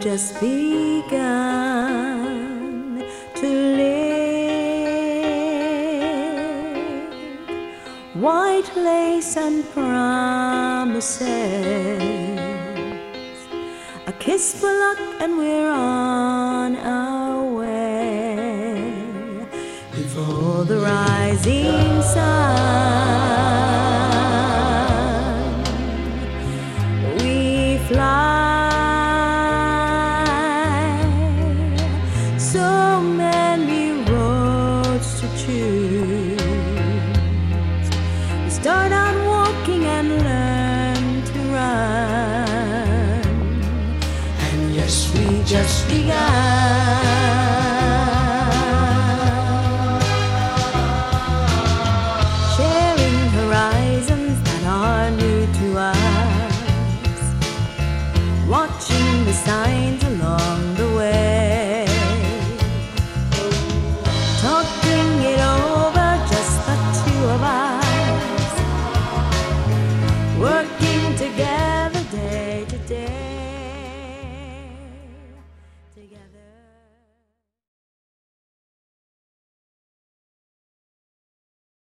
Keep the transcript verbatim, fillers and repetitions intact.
just begun to live. White lace and promises, a kiss for luck and we're on our way. Before the rising sun, we fly. So many roads to choose. We start out walking and learn to run, and yes, we just begun. Watching the signs